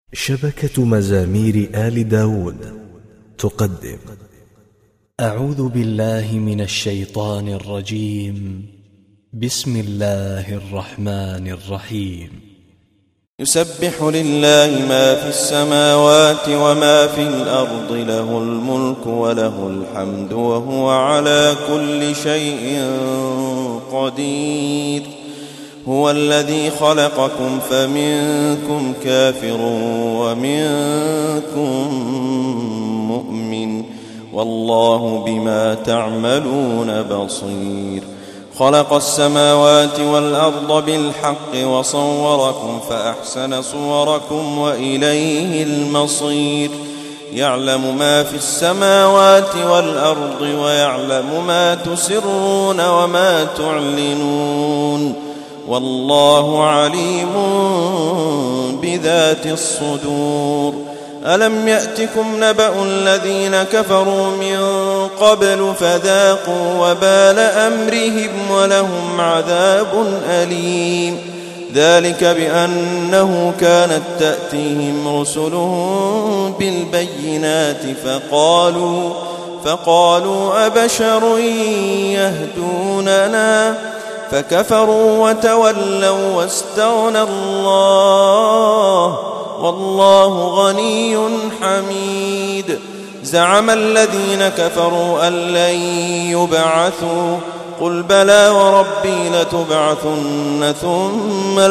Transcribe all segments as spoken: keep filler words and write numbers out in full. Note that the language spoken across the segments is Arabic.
شبكة مزامير آل داود تقدم. أعوذ بالله من الشيطان الرجيم. بسم الله الرحمن الرحيم. يسبح لله ما في السماوات وما في الأرض، له الملك وله الحمد وهو على كل شيء قدير. هو الذي خلقكم فمنكم كافر ومنكم مؤمن، والله بما تعملون بصير. خلق السماوات والأرض بالحق وصوركم فأحسن صوركم وإليه المصير. يعلم ما في السماوات والأرض ويعلم ما تسرون وما تعلنون، والله عليم بذات الصدور. ألم يأتكم نبأ الذين كفروا من قبل فذاقوا وبال أمرهم ولهم عذاب أليم. ذلك بأنه كانت تأتيهم رسلهم بالبينات فقالوا فقالوا أبشر يهدوننا فكفروا وتولوا واستغنى الله، والله غني حميد. زعم الذين كفروا أن لن يبعثوا، قل بلى وربي لتبعثن ثم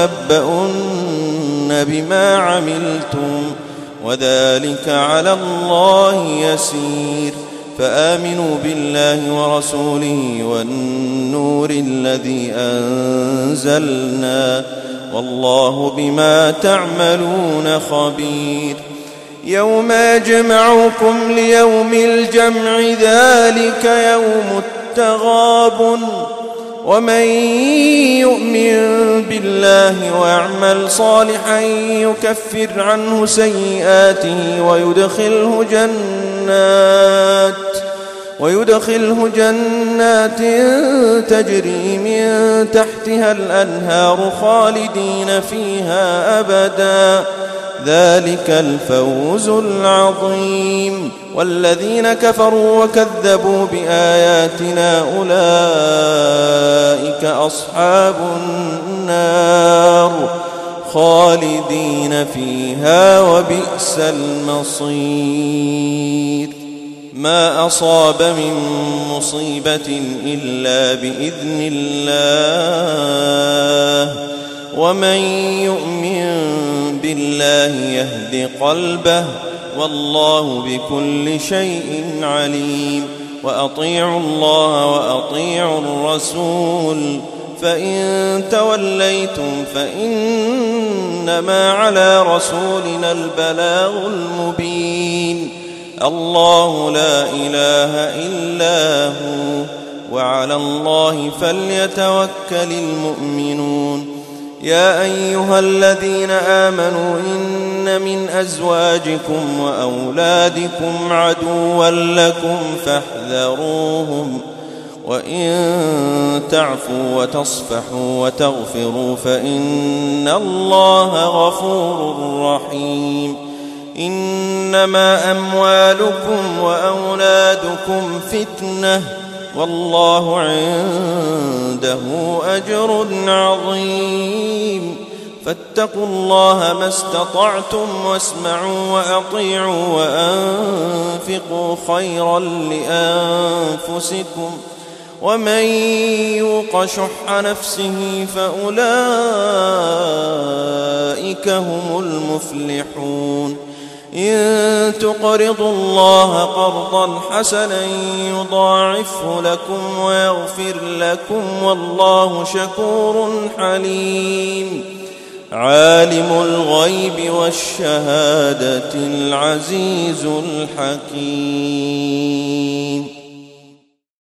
لتنبؤن بما عملتم، وذلك على الله يسير. فآمنوا بالله ورسوله والنور الذي أنزلنا، والله بما تعملون خبير. يوم يجمعكم ليوم الجمع، ذلك يوم التغابن. ومن يؤمن بالله ويعمل صالحا يكفر عنه سيئاته ويدخله جنات ويدخله جنات تجري من تحتها الأنهار خالدين فيها أبدا، ذلك الفوز العظيم. والذين كفروا وكذبوا بآياتنا أولئك أصحاب النار خالدين فيها وبئس المصير. ما أصاب من مصيبة إلا بإذن الله، ومن يؤمن بالله يهد قلبه، والله بكل شيء عليم. وأطيعوا الله وأطيعوا الرسول، فإن توليتم فإنما على رسولنا البلاغ المبين. الله لا إله إلا هو، وعلى الله فليتوكل المؤمنون. يا أيها الذين آمنوا إن من أزواجكم وأولادكم عدوا لكم فاحذروهم، وإن تعفوا وتصفحوا وتغفروا فإن الله غفور رحيم. إنما أموالكم وأولادكم فتنة، والله عنده أجر عظيم. فاتقوا الله ما استطعتم واسمعوا وأطيعوا وأنفقوا خيرا لأنفسكم، ومن يوق شح نفسه فأولئك هم المفلحون. إن تقرضوا الله قرضا حسنا يضاعفه لكم ويغفر لكم، والله شكور حليم. عالم الغيب والشهادة العزيز الحكيم.